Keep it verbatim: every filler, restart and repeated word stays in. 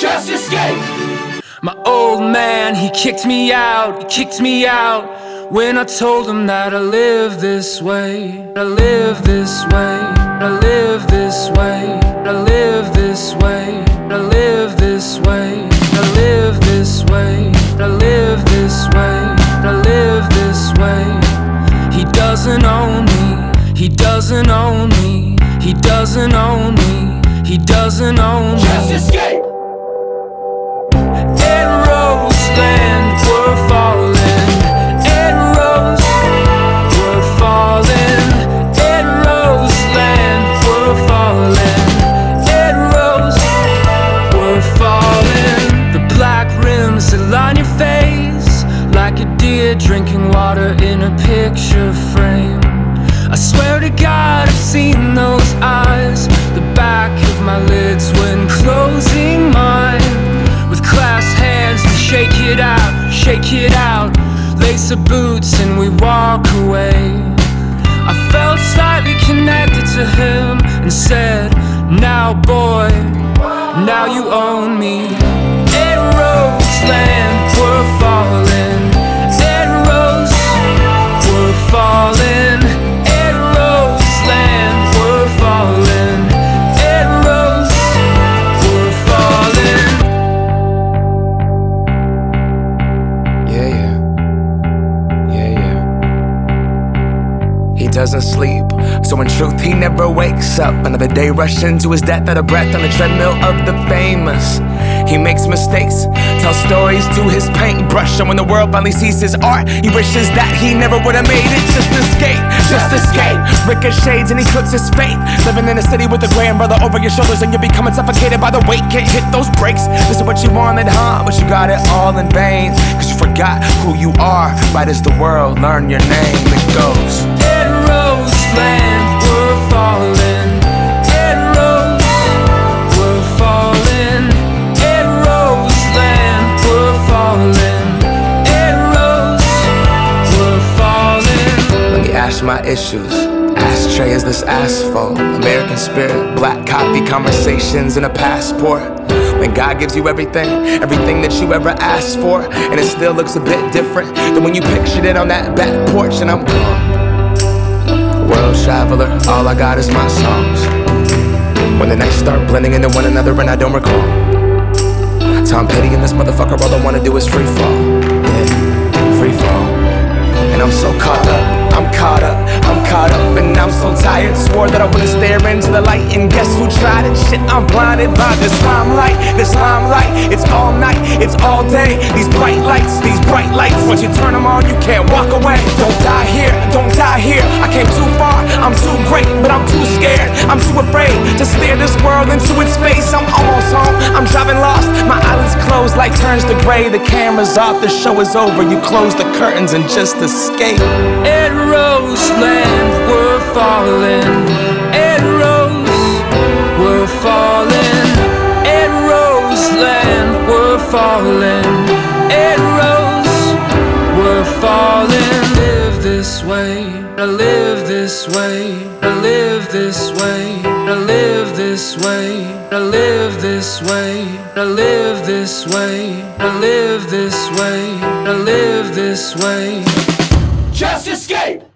Just escape. My old man, he kicked me out, he kicked me out when I told him that I live this way, I live this way, I live this way, I live this way, I live this way, I live this way, I live this way, I live this way. He doesn't own me, he doesn't own me, he doesn't own me, he doesn't own me. Just escape. Land, we're falling. Ed Rose, we're falling. Ed Rose land, we're falling. Ed Rose, we're falling. The black rims that line your face, like a deer drinking water in a picture frame. I swear to God, I've seen those eyes, the back of my lids when closing mine. With clasped hands, we shake it out, shake it out, lace the boots and we walk away. I felt slightly connected to him and said, now boy, now you own me. Ed Rose land, we're falling. Ed Rose, we're falling. Ed Rose land, we're falling. Ed Rose, we're falling. Yeah, yeah, yeah, yeah. He doesn't sleep, so in truth he never wakes up. Another day rushed into his death at a breath on the treadmill of the famous. He makes mistakes, tells stories to his paintbrush, and when the world finally sees his art, he wishes that he never would've made it. Just escape, just escape. Ricochets and he clips his fate. Living in a city with a gray umbrella over your shoulders, and you're becoming suffocated by the weight. Can't hit those brakes. This is what you wanted, huh? But you got it all in vain, cause you forgot who you are. Right as the world learn your name, it goes. Ed Rose land, we're falling. Ed Rose, we're falling. Ed Rose land, we're falling. Ed Rose, we're falling. Let me ask my issues. Ashtray is this asphalt. American spirit, black coffee, conversations, and a passport. When God gives you everything, everything that you ever asked for, and it still looks a bit different than when you pictured it on that back porch, and I'm gone. World traveler, all I got is my songs. When the nights start blending into one another and I don't recall, Tom Petty and this motherfucker, all I wanna do is free fall. Yeah, free fall. And I'm so caught up, I'm caught up, I'm caught up, and I'm so tired. Swore that I wouldn't stare into the light, and guess who tried it? Shit, I'm blinded by this limelight, this limelight. It's all night, it's all day. These bright lights, these bright lights. Once you turn them on, you can't walk away. Don't die here, don't die here. I came too far, I'm too great, but I'm too scared, I'm too afraid to stare this world into its face. I'm almost home, I'm driving lost. My eyelids closed like turns to gray. The camera's off, the show is over. You close the curtains and just escape. Ed Rose land, we're falling. Ed Rose, we're falling. Ed Rose land, we're falling. Ed Rose, we're falling. Live this way, I live this way, I live this way, I live this way, I live this way, I live this way, I live this way, I live this way. Just escape.